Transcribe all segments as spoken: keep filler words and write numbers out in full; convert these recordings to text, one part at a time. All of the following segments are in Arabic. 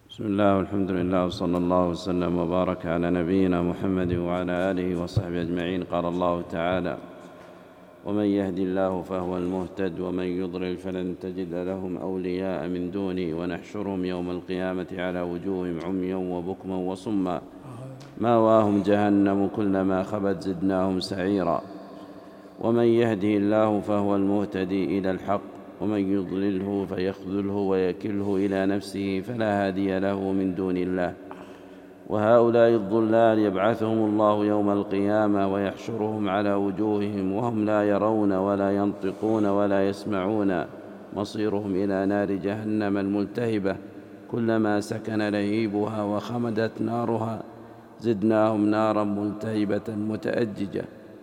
بسم الله والحمد لله وصلى الله وسلم وبارك على نبينا محمد وعلى آله وصحبه أجمعين. قال الله تعالى: ومن يهد الله فهو المهتد ومن يضلل فلن تجد لهم أولياء من دوني ونحشرهم يوم القيامة على وجوههم عميا وبكما وصما مأواهم جهنم كلما خبت زدناهم سعيرا. ومن يهده الله فهو المهتدي إلى الحق ومن يضلله فيخذله ويكله إلى نفسه فلا هادي له من دون الله. وهؤلاء الضلال يبعثهم الله يوم القيامة ويحشرهم على وجوههم وهم لا يرون ولا ينطقون ولا يسمعون، مصيرهم إلى نار جهنم الملتهبة كلما سكن لهيبها وخمدت نارها زدناهم نارا ملتهبة متأججة،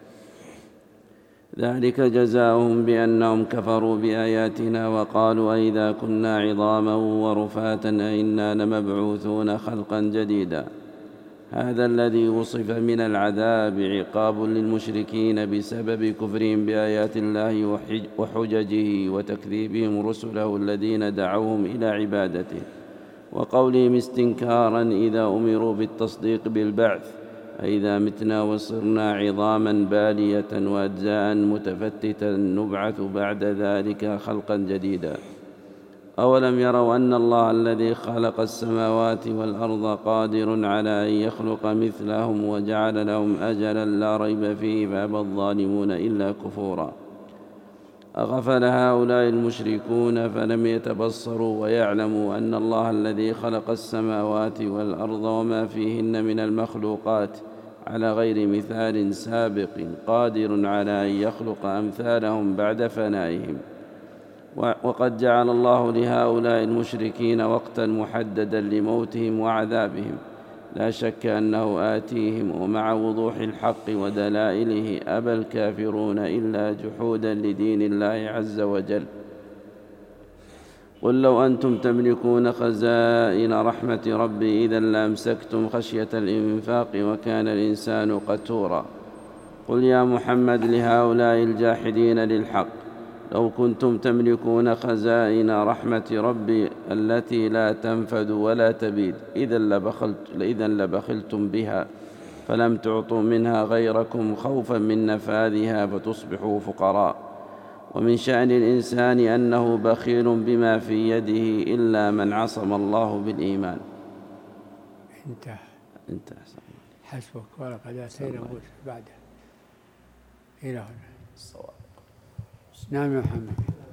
ذلك جزاؤهم بأنهم كفروا بآياتنا وقالوا أئذا كنا عظاما ورفاتا أئنا لمبعوثون خلقا جديدا. هذا الذي وصف من العذاب عقاب للمشركين بسبب كفرهم بآيات الله وحججه وتكذيبهم رسله الذين دعوهم إلى عبادته، وقولهم استنكارا إذا أمروا بالتصديق بالبعث: أئذا متنا وصرنا عظاما بالية وأجزاء متفتتا نبعث بعد ذلك خلقا جديدا. أولم يروا أن الله الذي خلق السماوات والأرض قادر على أن يخلق مثلهم وجعل لهم أجلا لا ريب فيه فأبى الظالمون إلا كفورا. أغفل هؤلاء المشركون فلم يتبصروا ويعلموا أن الله الذي خلق السماوات والأرض وما فيهن من المخلوقات على غير مثال سابق قادر على أن يخلق أمثالهم بعد فنائهم. وقد جعل الله لهؤلاء المشركين وقتا محددا لموتهم وعذابهم، لا شك أنه آتيهم، ومع وضوح الحق ودلائله أبى الكافرون إلا جحودا لدين الله عز وجل. قل لو أنتم تملكون خزائن رحمة ربي إذا لأمسكتم خشية الإنفاق وكان الإنسان قتورا. قل يا محمد لهؤلاء الجاحدين للحق: لو كنتم تملكون خزائن رحمة ربي التي لا تنفد ولا تبيد إذا لبخلت إذا لبخلتم بها فلم تعطوا منها غيركم خوفا من نفاذها فتصبحوا فقراء. ومن شأن الإنسان أنه بخيل بما في يده إلا من عصم الله بالإيمان. انتهى انتهى حسبك. ولقد آتينا موسى بعده إلى هنا الصواب. نعم يا محمد.